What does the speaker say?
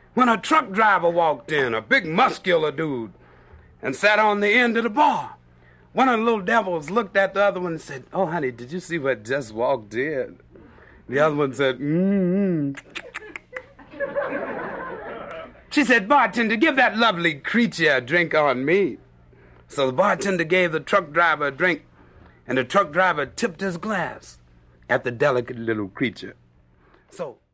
when a truck driver walked in, a big muscular dude, and sat on the end of the bar. One of the little devils looked at the other one and said, "Oh, honey, did you see what just walked in?" The other one said, "Mm-hmm." She said, "Bartender, give that lovely creature a drink on me." So the bartender gave the truck driver a drink, and the truck driver tipped his glass at the delicate little creature. So